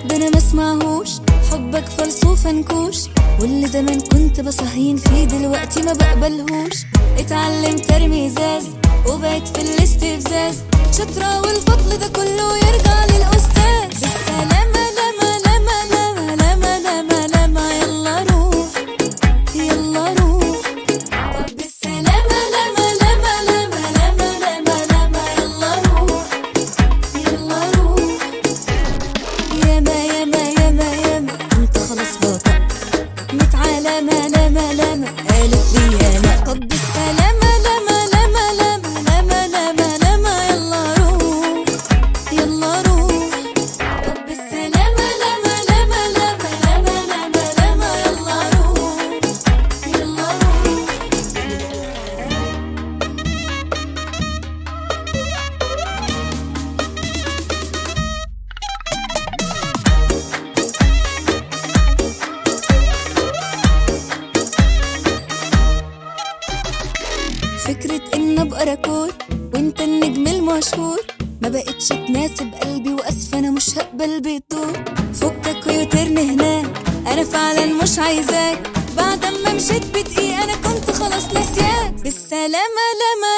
ده انا ما اسمعهوش، حبك فلسوف نكوش، واللي زمان كنت بصهين فيه دلوقتي ما بقبلهوش. اتعلمت ارمي ازاز وبقيت في الاستفزاز، شطرة والفضل ده كله يرجع للأستاذ. بالسلامة لما لما لما لما لما لما يلا روح يلا روح. طب بالسلامة لما لما لما لما لما لما يلا روح يلا روح. ياما ياما ياما ياما انت خلاص بطل متعلمة لما لما قالت لي يالا. طب بالسلامة لما لما لما لما لما لما يلا روح يلا روح. طب بالسلامة لما لما لما لما لما لما يلا روح يلا روح. فكرة ان ابقى راكور وانت النجم المشهور ما بقتش تناسب قلبي، واسفة انا مش هقبل بالدور. فكك ويوترن هناك، انا فعلا مش عايزاك، بعد ما مشيت بدقيقة انا كنت خلاص ناسياك. بالسلامة لما